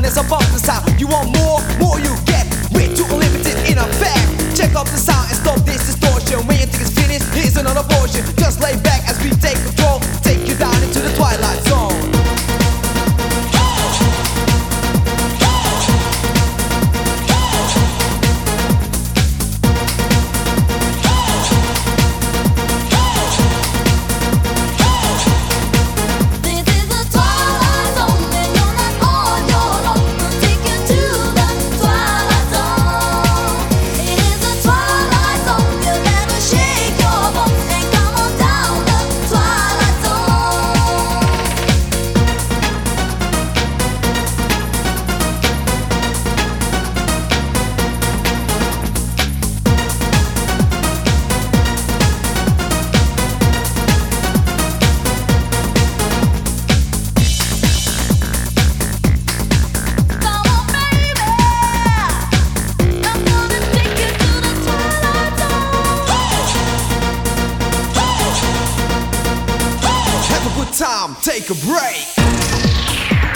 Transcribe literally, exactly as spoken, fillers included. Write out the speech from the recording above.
there's a bump the sound. You want more, more you get. Way too unlimited in effect. Check out the sound and stop this distortion. When you think it's finished, here's another portion. Just lay back as we take control. Take you down into the twilight zone. Time, take a break.